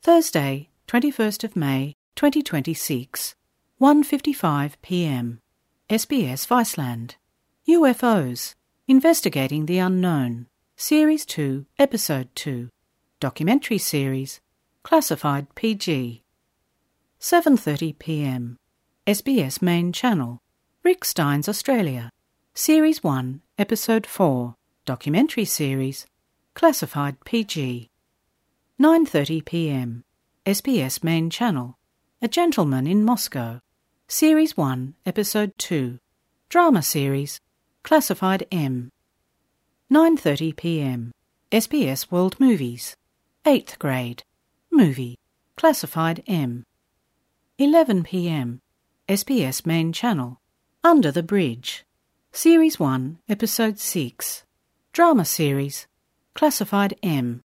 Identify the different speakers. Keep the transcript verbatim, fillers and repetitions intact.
Speaker 1: Thursday, twenty-first of May, twenty twenty-six, one fifty-five p m S B S Viceland. U F Os, Investigating the Unknown, Series two, Episode two, Documentary Series, Classified P G. seven thirty p m S B S Main Channel, Rick Steins Australia, Series one, Episode four, Documentary Series, Classified P G. nine thirty p m S B S Main Channel, A Gentleman in Moscow, Series one, Episode two, Drama Series, Classified M. nine thirty p m S B S World Movies, eighth Grade, Movie, Classified M. eleven p m S B S Main Channel, Under the Bridge, Series one, Episode six, Drama Series, Classified M.